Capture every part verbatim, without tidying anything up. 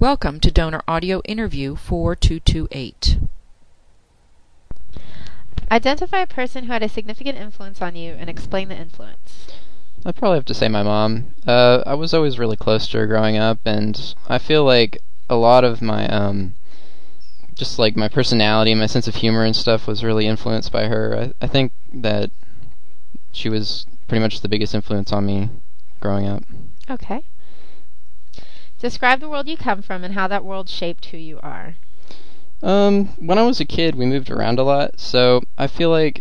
Welcome to Donor Audio Interview four two two eight. Identify a person who had a significant influence on you and explain the influence. I'd probably have to say my mom. Uh, I was always really close to her growing up, and I feel like a lot of my, um, just like my personality, my sense of humor and stuff was really influenced by her. I, I think that she was pretty much the biggest influence on me growing up. Okay. Describe the world you come from and how that world shaped who you are. Um, when I was a kid, we moved around a lot, so I feel like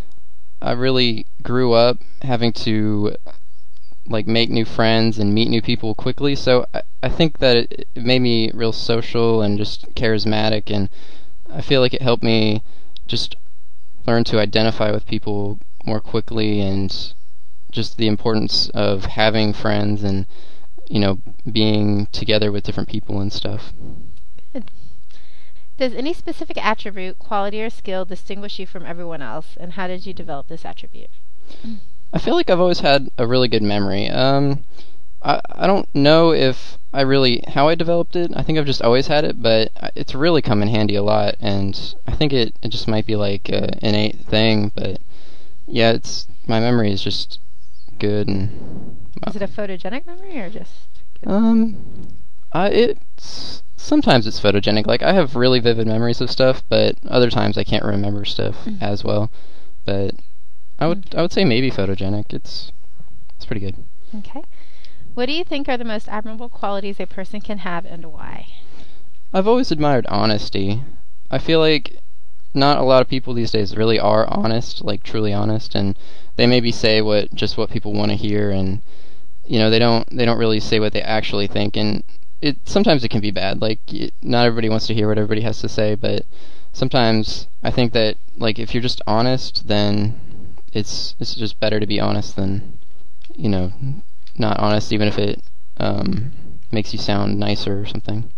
I really grew up having to like make new friends and meet new people quickly. So I, I think that it, it made me real social and just charismatic, and I feel like it helped me just learn to identify with people more quickly, and just the importance of having friends and, you know, being together with different people and stuff. Good. Does any specific attribute, quality, or skill distinguish you from everyone else, and how did you develop this attribute? I feel like I've always had a really good memory. Um, I I don't know if I really how I developed it. I think I've just always had it, but it's really come in handy a lot, and I think it, it just might be like an innate thing. But yeah, it's my memory is just good. And Is it a photogenic memory or just good? um, I it's sometimes it's photogenic. Like I have really vivid memories of stuff, but other times I can't remember stuff Mm. as well. But I would I would say maybe photogenic. It's it's pretty good. Okay. What do you think are the most admirable qualities a person can have, and why? I've always admired honesty. I feel like not a lot of people these days really are honest, like truly honest, and they maybe say what just what people want to hear, and you know they don't they don't really say what they actually think, and it sometimes it can be bad. Like y not everybody wants to hear what everybody has to say, but sometimes I think that like if you're just honest, then it's it's just better to be honest than, you know, not honest, even if it um, makes you sound nicer or something.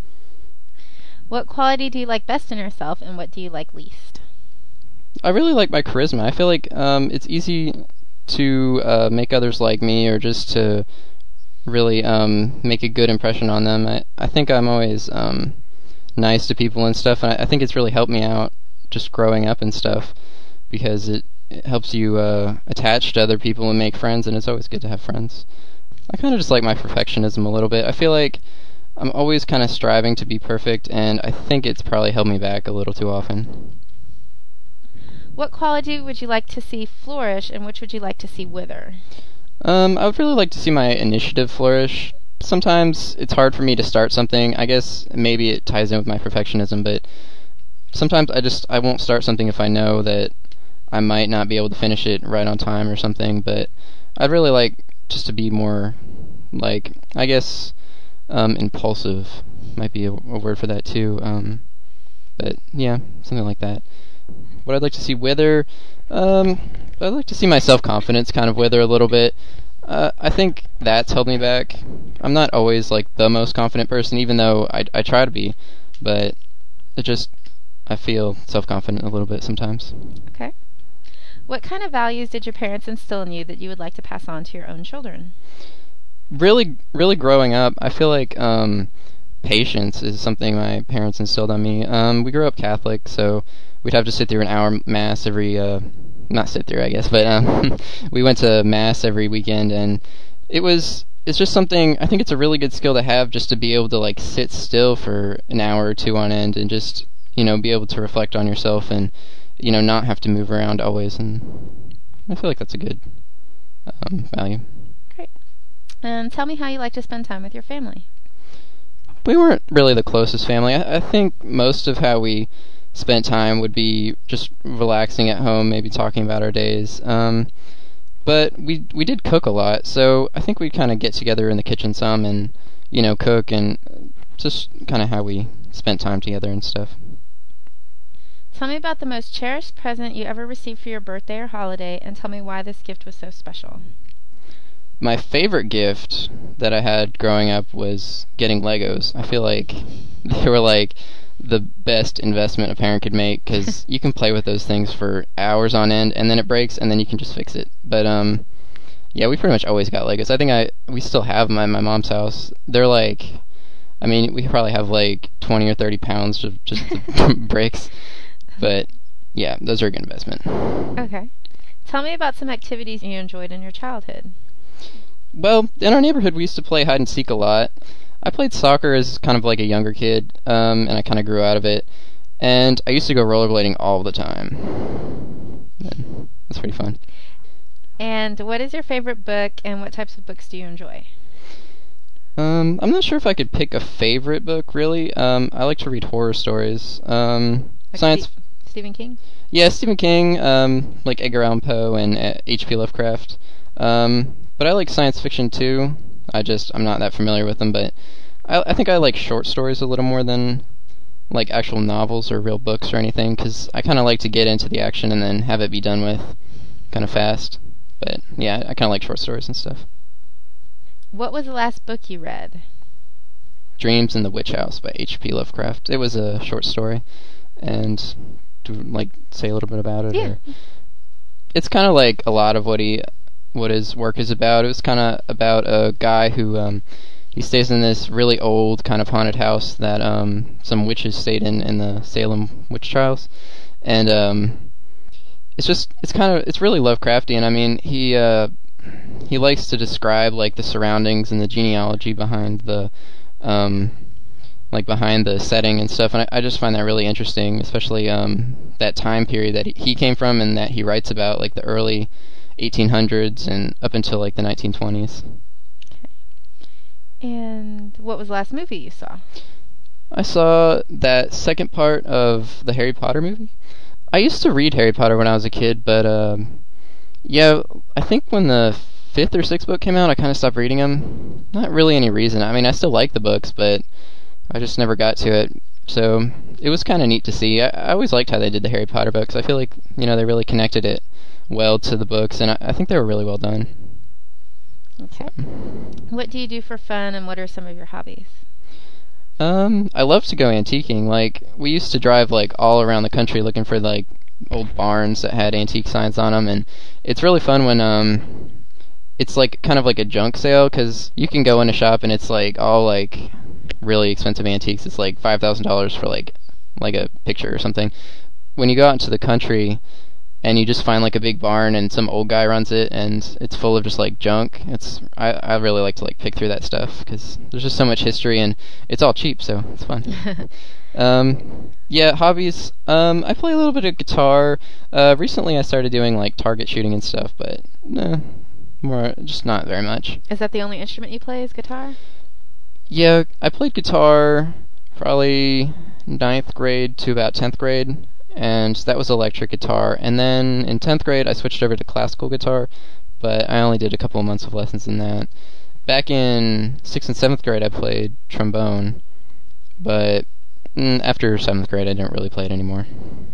What quality do you like best in yourself, and what do you like least? I really like my charisma. I feel like um, it's easy to uh, make others like me, or just to really um, make a good impression on them. I, I think I'm always um, nice to people and stuff, and I, I think it's really helped me out just growing up and stuff, because it, it helps you uh, attach to other people and make friends, and it's always good to have friends. I kind of just like my perfectionism a little bit. I feel like I'm always kind of striving to be perfect, and I think it's probably held me back a little too often. What quality would you like to see flourish, and which would you like to see wither? Um, I would really like to see my initiative flourish. Sometimes it's hard for me to start something. I guess maybe it ties in with my perfectionism, but sometimes I just I won't start something if I know that I might not be able to finish it right on time or something. But I'd really like just to be more, like, I guess, um, impulsive might be a, a word for that too. Um, but yeah, something like that. What I'd like to see wither, um, I'd like to see my self-confidence kind of wither a little bit. Uh, I think that's held me back. I'm not always like the most confident person, even though I, I try to be, but it just, I feel self-confident a little bit sometimes. Okay. What kind of values did your parents instill in you that you would like to pass on to your own children? Really, really growing up, I feel like um, patience is something my parents instilled on me. Um, we grew up Catholic, so we'd have to sit through an hour mass every, uh, not sit through, I guess, but um, we went to mass every weekend, and it was, it's just something, I think it's a really good skill to have, just to be able to like sit still for an hour or two on end, and just, you know, be able to reflect on yourself, and, you know, not have to move around always, and I feel like that's a good um, value. Great. And tell me how you like to spend time with your family. We weren't really the closest family. I, I think most of how we spent time would be just relaxing at home, maybe talking about our days. Um, but we we did cook a lot, so I think we'd kind of get together in the kitchen some and, you know, cook, and just kind of how we spent time together and stuff. Tell me about the most cherished present you ever received for your birthday or holiday, and tell me why this gift was so special. My favorite gift that I had growing up was getting Legos. I feel like they were like the best investment a parent could make, because you can play with those things for hours on end, and then it breaks, and then you can just fix it. But um, yeah, we pretty much always got Legos. I think I we still have them at my mom's house. They're like I mean, we probably have like twenty or thirty pounds of just bricks. But yeah, those are a good investment. Okay. Tell me about some activities you enjoyed in your childhood. Well, in our neighborhood, we used to play hide and seek a lot. I played soccer as kind of like a younger kid, um, and I kind of grew out of it. And I used to go rollerblading all the time. That's pretty fun. And what is your favorite book, and what types of books do you enjoy? Um, I'm not sure if I could pick a favorite book, really. Um, I like to read horror stories. Um, Like science... Ste- Stephen King? Yeah, Stephen King, um, like Edgar Allan Poe and uh, H P Lovecraft. Um, but I like science fiction too. I just, I'm not that familiar with them, but I, I think I like short stories a little more than like actual novels or real books or anything, because I kind of like to get into the action and then have it be done with kind of fast. But yeah, I kind of like short stories and stuff. What was the last book you read? Dreams in the Witch House by H P Lovecraft. It was a short story, and to like say a little bit about it. Yeah. Or, it's kind of like a lot of what he, what his work is about. It was kind of about a guy who um, he stays in this really old kind of haunted house that um, some witches stayed in in the Salem witch trials, and um, it's just it's kind of it's really Lovecraftian. I mean, he uh, he likes to describe like the surroundings and the genealogy behind the um, like behind the setting and stuff, and I, I just find that really interesting, especially um, that time period that he, he came from and that he writes about, like the early eighteen hundreds and up until like the nineteen twenties. And what was the last movie you saw? I saw that second part of the Harry Potter movie. I used to read Harry Potter when I was a kid, but um, yeah, I think when the fifth or sixth book came out, I kind of stopped reading them. Not really any reason. I mean, I still like the books, but I just never got to it. So it was kind of neat to see. I, I always liked how they did the Harry Potter books. I feel like, you know, they really connected it well to the books, and I, I think they were really well done. Okay. What do you do for fun, and what are some of your hobbies? Um, I love to go antiquing. Like, we used to drive, like, all around the country looking for, like, old barns that had antique signs on them, and it's really fun when, um, it's, like, kind of like a junk sale, because you can go in a shop and it's, like, all, like, really expensive antiques. It's, like, five thousand dollars for, like, like a picture or something. When you go out into the country and you just find, like, a big barn and some old guy runs it and it's full of just, like, junk, it's I, I really like to, like, pick through that stuff because there's just so much history and it's all cheap, so it's fun. um, yeah, hobbies. Um, I play a little bit of guitar. Uh, recently I started doing, like, target shooting and stuff, but nah, more, just not very much. Is that the only instrument you play is guitar? Yeah, I played guitar probably ninth grade to about tenth grade, and that was electric guitar. And then in tenth grade, I switched over to classical guitar, but I only did a couple of months of lessons in that. Back in sixth and seventh grade, I played trombone, but mm, after seventh grade, I didn't really play it anymore.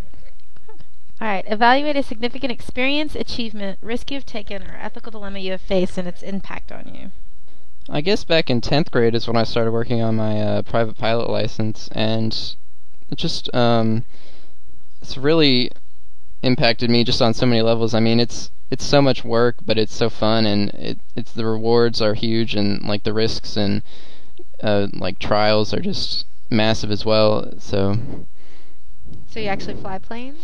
All right. Evaluate a significant experience, achievement, risk you have taken, or ethical dilemma you have faced and its impact on you. I guess back in tenth grade is when I started working on my uh, private pilot license, and it just um, it's really impacted me just on so many levels. I mean, it's it's so much work, but it's so fun, and it it's the rewards are huge, and like the risks and uh, like trials are just massive as well. So. So you actually fly planes?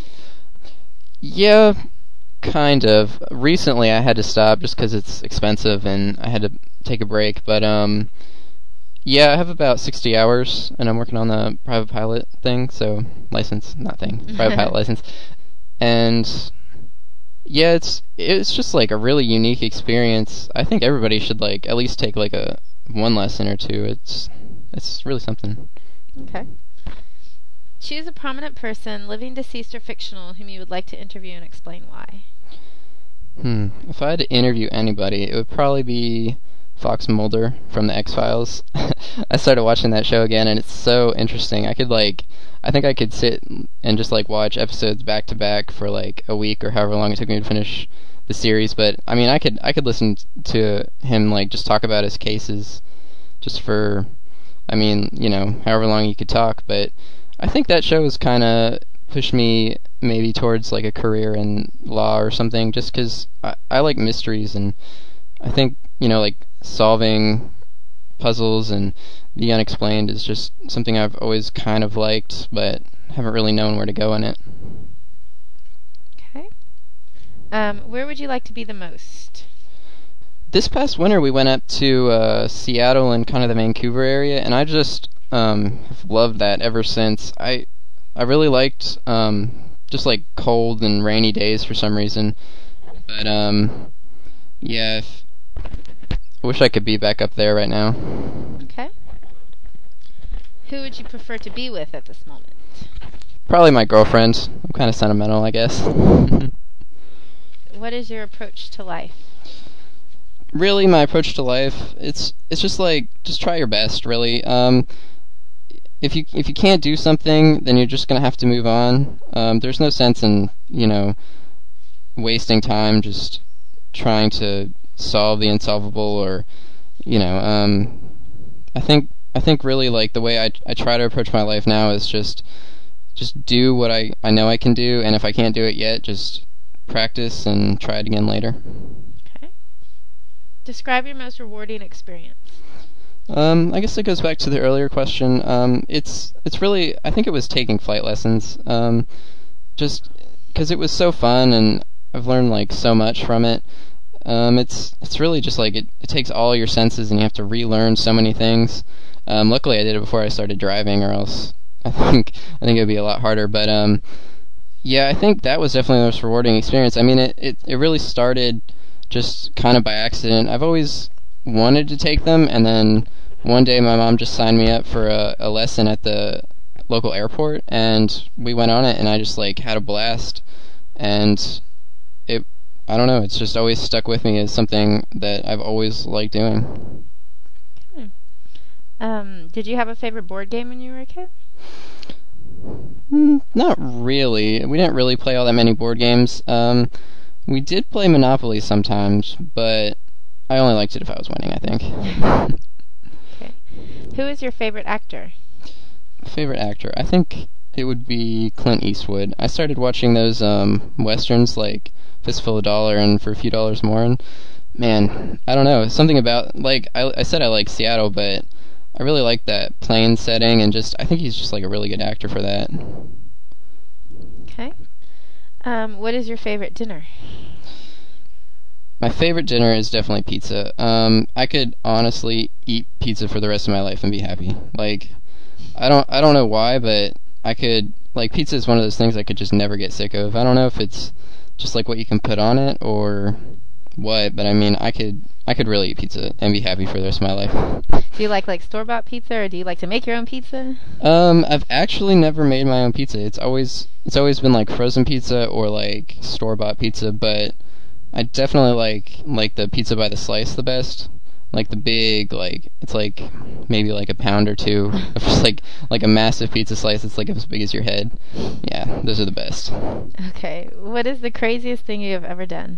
Yeah, kind of. Recently, I had to stop just because it's expensive, and I had to take a break. But um, yeah, I have about sixty hours, and I'm working on the private pilot thing. So license, not thing, private pilot license, and yeah, it's it's just like a really unique experience. I think everybody should like at least take like a one lesson or two. It's it's really something. Okay. Choose a prominent person, living, deceased, or fictional, whom you would like to interview and explain why. Hmm. If I had to interview anybody, it would probably be Fox Mulder from the X-Files. I started watching that show again, and it's so interesting. I could like, I think I could sit and just like watch episodes back to back for like a week or however long it took me to finish the series. But I mean, I could I could listen to him like just talk about his cases, just for, I mean, you know, however long he could talk. But I think that show has kind of pushed me maybe towards like a career in law or something, just because I, I like mysteries, and I think, you know, like solving puzzles and the unexplained is just something I've always kind of liked, but haven't really known where to go in it. Okay. Um, where would you like to be the most? This past winter, we went up to uh, Seattle and kind of the Vancouver area, and I just um, have loved that ever since. I I really liked um, just like cold and rainy days for some reason, but um, yeah, if, I wish I could be back up there right now. Okay. Who would you prefer to be with at this moment? Probably my girlfriend. I'm kind of sentimental, I guess. What is your approach to life? Really, my approach to life, it's it's just like, just try your best, really. Um, if you if you can't do something, then you're just gonna have to move on. Um, there's no sense in, you know, wasting time just trying to solve the insolvable, or, you know, um, I think I think really like the way I I try to approach my life now is just just do what I I know I can do, and if I can't do it yet, just practice and try it again later. Describe your most rewarding experience. Um, I guess it goes back to the earlier question. Um, it's it's really, I think it was taking flight lessons. Um, just because it was so fun and I've learned like so much from it. Um, it's it's really just like it, it takes all your senses and you have to relearn so many things. Um, luckily, I did it before I started driving, or else I think I think it would be a lot harder. But um, yeah, I think that was definitely the most rewarding experience. I mean, it it, it really started just kind of by accident. I've always wanted to take them, and then one day my mom just signed me up for a, a lesson at the local airport, and we went on it, and I just like had a blast, and it, I don't know, it's just always stuck with me as something that I've always liked doing. Hmm. Um, did you have a favorite board game when you were a kid? Mm, not really. We didn't really play all that many board games. Um, We did play Monopoly sometimes, but I only liked it if I was winning, I think. Okay. Who is your favorite actor? Favorite actor? I think it would be Clint Eastwood. I started watching those um, westerns like Fistful of Dollar and For a Few Dollars More, and man, I don't know, something about, like, I, I said I like Seattle, but I really like that plain setting, and just, I think he's just like a really good actor for that. Okay. Um, what is your favorite dinner? My favorite dinner is definitely pizza. Um, I could honestly eat pizza for the rest of my life and be happy. Like, I don't, I don't know why, but I could, like, pizza is one of those things I could just never get sick of. I don't know if it's just like what you can put on it or what, but I mean, I could, I could really eat pizza and be happy for the rest of my life. Do you like like store-bought pizza, or do you like to make your own pizza? Um, I've actually never made my own pizza. It's always, it's always been like frozen pizza or like store-bought pizza, but I definitely like like the pizza by the slice the best. Like the big, like, it's like maybe like a pound or two of just like like a massive pizza slice that's like as big as your head. Yeah, those are the best. Okay. What is the craziest thing you have ever done?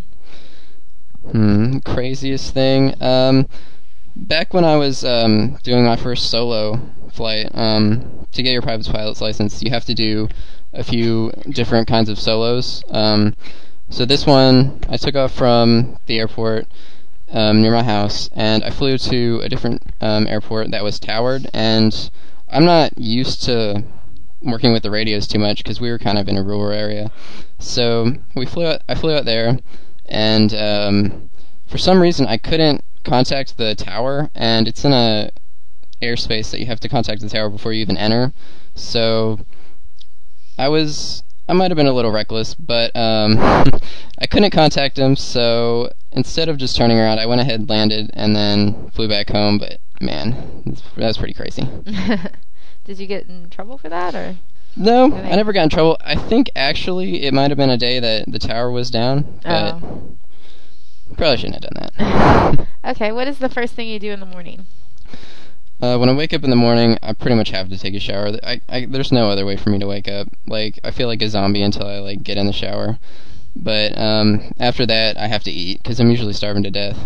Hmm, craziest thing. Um, back when I was um doing my first solo flight, um, to get your private pilot's license, you have to do a few different kinds of solos. Um, so this one, I took off from the airport um, near my house, and I flew to a different um, airport that was towered, and I'm not used to working with the radios too much because we were kind of in a rural area. So we flew out, I flew out there, and um, for some reason I couldn't contact the tower, and it's in a airspace that you have to contact the tower before you even enter. So I was, I might have been a little reckless, but um, I couldn't contact him, so instead of just turning around, I went ahead and landed, and then flew back home, but man, that was pretty crazy. Did you get in trouble for that, or? No, I never got in trouble. I think actually it might have been a day that the tower was down, but oh. Probably shouldn't have done that. Okay, what is the first thing you do in the morning? Uh, when I wake up in the morning, I pretty much have to take a shower. I, I, there's no other way for me to wake up. Like, I feel like a zombie until I, like, get in the shower. But um, after that, I have to eat, because I'm usually starving to death.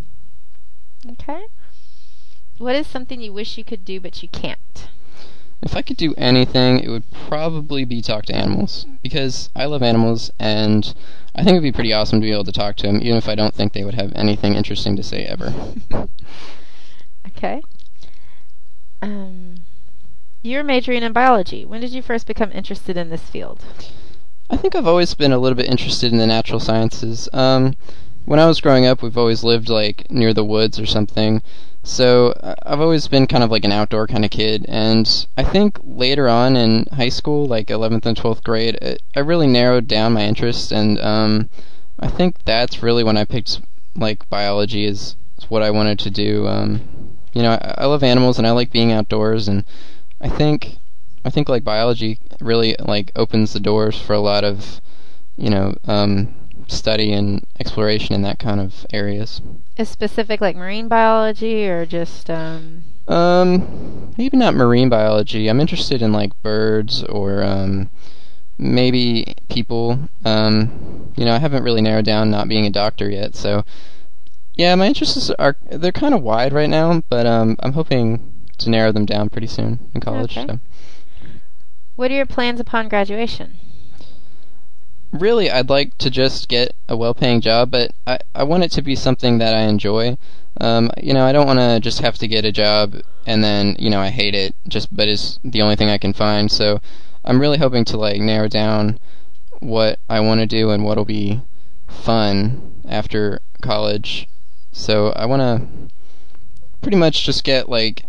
Okay. What is something you wish you could do but you can't? If I could do anything, it would probably be talk to animals, because I love animals, and I think it would be pretty awesome to be able to talk to them, even if I don't think they would have anything interesting to say ever. Okay. Um, you're majoring in biology. When did you first become interested in this field? I think I've always been a little bit interested in the natural sciences. Um, when I was growing up, we've always lived like near the woods or something. So uh, I've always been kind of like an outdoor kind of kid, and I think later on in high school, like eleventh and twelfth grade, it, I really narrowed down my interest, and um, I think that's really when I picked like biology is, is what I wanted to do. Um, you know, I, I love animals and I like being outdoors, and I think I think like biology really like opens the doors for a lot of, you know, um, study and exploration in that kind of areas. Is specific like marine biology or just um Um, maybe not marine biology. I'm interested in like birds or um, maybe people. Um, you know, I haven't really narrowed down not being a doctor yet. So, yeah, my interests are they're kind of wide right now, but um, I'm hoping to narrow them down pretty soon in college. Okay. So. What are your plans upon graduation? Really, I'd like to just get a well-paying job, but I, I want it to be something that I enjoy. Um, you know, I don't want to just have to get a job and then, you know, I hate it, just but it's the only thing I can find. So I'm really hoping to, like, narrow down what I want to do and what'll be fun after college. So I want to pretty much just get, like,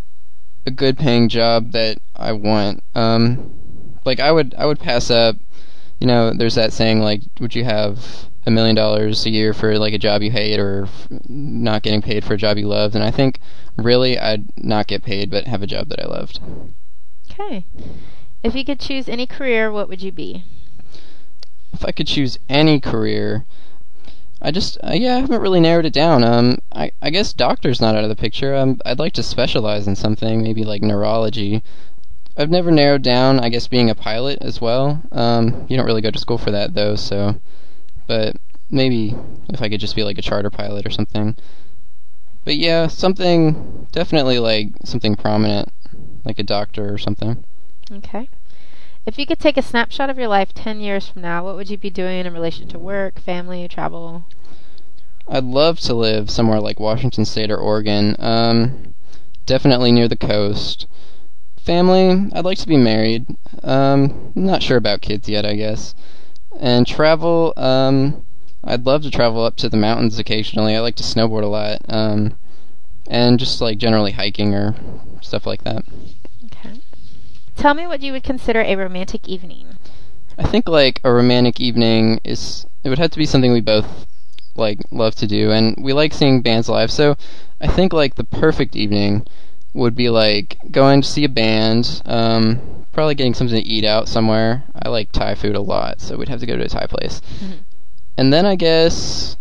a good-paying job that I want. Um, like, I would I would pass up. You know, there's that saying, like, would you have a million dollars a year for, like, a job you hate or f- not getting paid for a job you loved? And I think, really, I'd not get paid but have a job that I loved. Okay. If you could choose any career, what would you be? If I could choose any career, I just, uh, yeah, I haven't really narrowed it down. Um, I, I guess doctor's not out of the picture. Um, I'd like to specialize in something, maybe, like, neurology. I've never narrowed down, I guess, being a pilot as well. Um, you don't really go to school for that, though, so... But maybe if I could just be, like, a charter pilot or something. But, yeah, something... Definitely, like, something prominent. Like a doctor or something. Okay. If you could take a snapshot of your life ten years from now, what would you be doing in relation to work, family, travel? I'd love to live somewhere like Washington State or Oregon. Um, definitely near the coast. Family, I'd like to be married. Um, not sure about kids yet, I guess. And travel, um, I'd love to travel up to the mountains occasionally. I like to snowboard a lot. Um, and just like generally hiking or stuff like that. Okay. Tell me what you would consider a romantic evening. I think like a romantic evening is, it would have to be something we both like love to do. And we like seeing bands live. So I think like the perfect evening would be like going to see a band, um, probably getting something to eat out somewhere. I like Thai food a lot, so we'd have to go to a Thai place. Mm-hmm. And then I guess,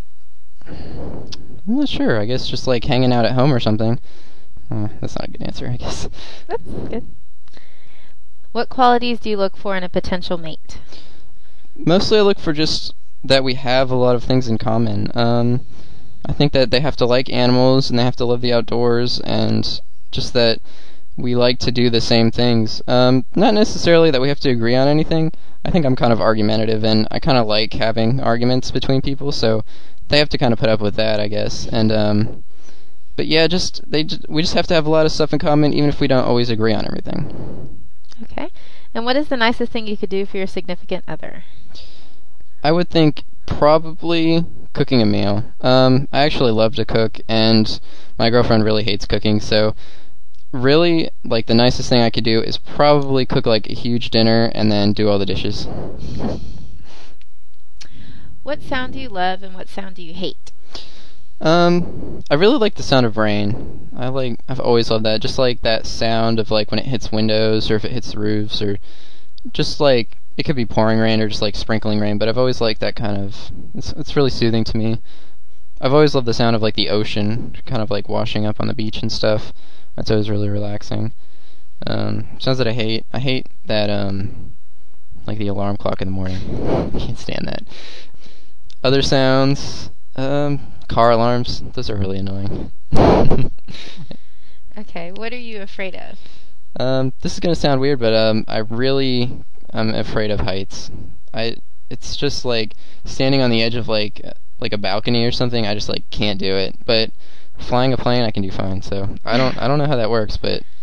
I'm not sure, I guess just like hanging out at home or something. Uh, that's not a good answer, I guess. That's good. What qualities do you look for in a potential mate? Mostly I look for just that we have a lot of things in common. Um, I think that they have to like animals and they have to love the outdoors and just that we like to do the same things. Um, not necessarily that we have to agree on anything. I think I'm kind of argumentative, and I kind of like having arguments between people, so they have to kind of put up with that, I guess. And um, but yeah, just they just, we just have to have a lot of stuff in common, even if we don't always agree on everything. Okay. And what is the nicest thing you could do for your significant other? I would think probably cooking a meal. Um, I actually love to cook, and my girlfriend really hates cooking, so really, like, the nicest thing I could do is probably cook, like, a huge dinner and then do all the dishes. What sound do you love and what sound do you hate? Um, I really like the sound of rain. I like, I've always loved that. Just like that sound of, like, when it hits windows or if it hits the roofs or just, like, it could be pouring rain or just, like, sprinkling rain, but I've always liked that kind of, it's, it's really soothing to me. I've always loved the sound of, like, the ocean kind of, like, washing up on the beach and stuff. That's always really relaxing. Um, sounds that I hate. I hate that, um, like the alarm clock in the morning. I can't stand that. Other sounds, um, car alarms. Those are really annoying. Okay, what are you afraid of? Um, this is gonna sound weird, but um, I really am afraid of heights. I, it's just like standing on the edge of like like a balcony or something. I just like can't do it. But flying a plane, I can do fine. So I don't I don't know how that works, but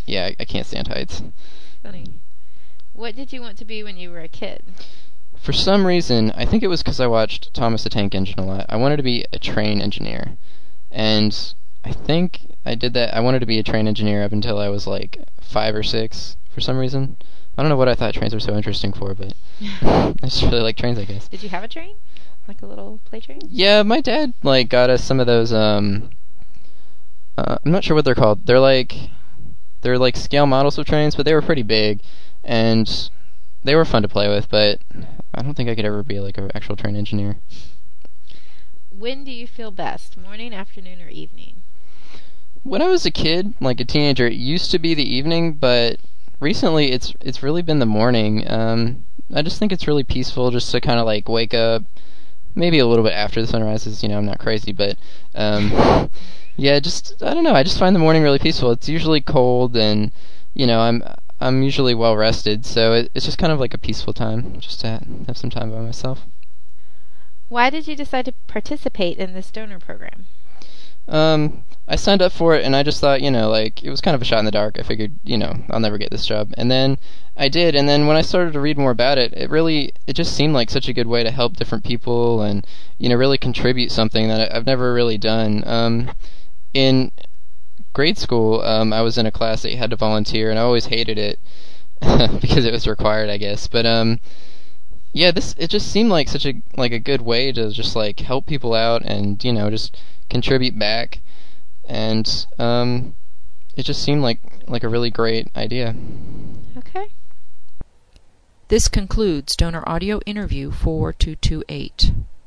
yeah, I, I can't stand heights. Funny. What did you want to be when you were a kid? For some reason, I think it was because I watched Thomas the Tank Engine a lot. I wanted to be a train engineer, and I think I did that. I wanted to be a train engineer up until I was like five or six for some reason. I don't know what I thought trains were so interesting for, but I just really like trains, I guess. Did you have a train? Like a little play train? Yeah, my dad like got us some of those. Um, uh, I'm not sure what they're called. They're like they're like scale models of trains, but they were pretty big, and they were fun to play with. But I don't think I could ever be like an actual train engineer. When do you feel best? Morning, afternoon, or evening? When I was a kid, like a teenager, it used to be the evening, but recently it's it's really been the morning. Um, I just think it's really peaceful just to kind of like wake up, maybe a little bit after the sun rises. You know, I'm not crazy, but um, yeah, just I don't know. I just find the morning really peaceful. It's usually cold, and you know, I'm I'm usually well rested, so it, it's just kind of like a peaceful time, just to have some time by myself. Why did you decide to participate in this donor program? Um, I signed up for it, and I just thought, you know, like, it was kind of a shot in the dark. I figured, you know, I'll never get this job. And then I did, and then when I started to read more about it, it really, it just seemed like such a good way to help different people and, you know, really contribute something that I've never really done. Um, in grade school, um, I was in a class that you had to volunteer, and I always hated it because it was required, I guess. But, um... yeah, this it just seemed like such a like a good way to just like help people out and you know just contribute back, and um, it just seemed like like a really great idea. Okay. This concludes Donor Audio Interview four two two eight.